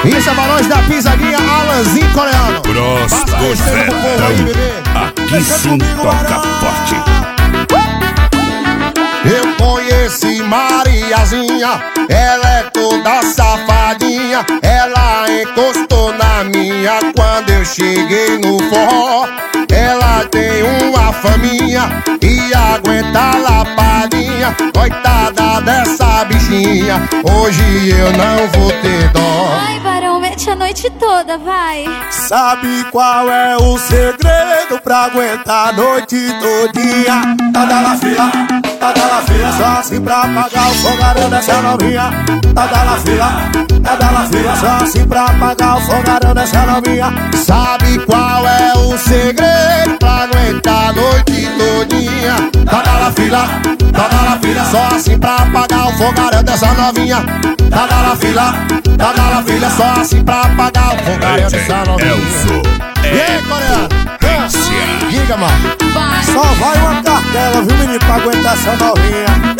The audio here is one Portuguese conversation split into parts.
Isso é Balões da Pisadinha, Alanzinho Coreano. Próximo Sertão, aqui sim toca forte. Eu conheci Mariazinha, ela é toda safadinha. Ela encostou na minha quando eu cheguei no forró. Ela tem uma faminha e aguenta a lapadinha. Coitada dessa bichinha, hoje eu não vou ter dó. Ai, Barão, mete a noite toda, vai. Sabe qual é o segredo pra aguentar a noite todinha? Tá da la fila, só assim pra pagar o fogaréu dessa novinha. Tá da la fila, só assim pra pagar o fogaréu dessa novinha. Sabe qual é o segredo pra aguentar a noite todinha? Tá da la fila, só assim pra pagar o fogaréu dessa novinha. Tá da la fila, só assim pra pagar o fogaréu dessa novinha. Elzo, E aí, Coreano? Diga, mano. Só vai uma cartela, viu, menino, pra aguentar essa novinha.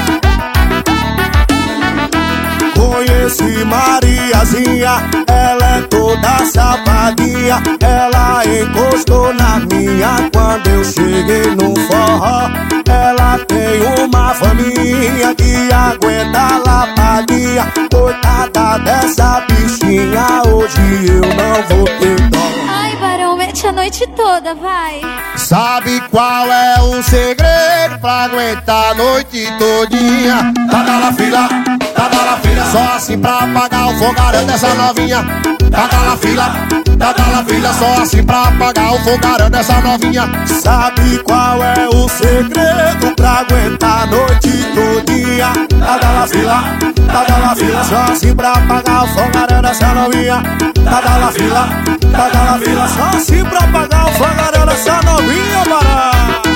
Conheci Mariazinha, ela é toda safadinha. Ela encostou na minha quando eu cheguei no forró. Ela tem uma faminha que aguenta a lapadinha. Coitada dessa bichinha, hoje eu não vou ter dó. Ai, Barão, mete a noite toda, vai. Sabe qual é o segredo pra aguentar a noite todinha? Tá da la fila, só assim pra pagar o fogaréu dessa novinha. Tá da la fila, só assim pra pagar o fogaréu dessa novinha. Sabe qual é o segredo pra aguentar a noite todinha? Tá da la fila, só assim pra pagar o fogaréu dessa novinha. Tá da la fila, só assim pra pagar o fogaréu dessa novinha, bará.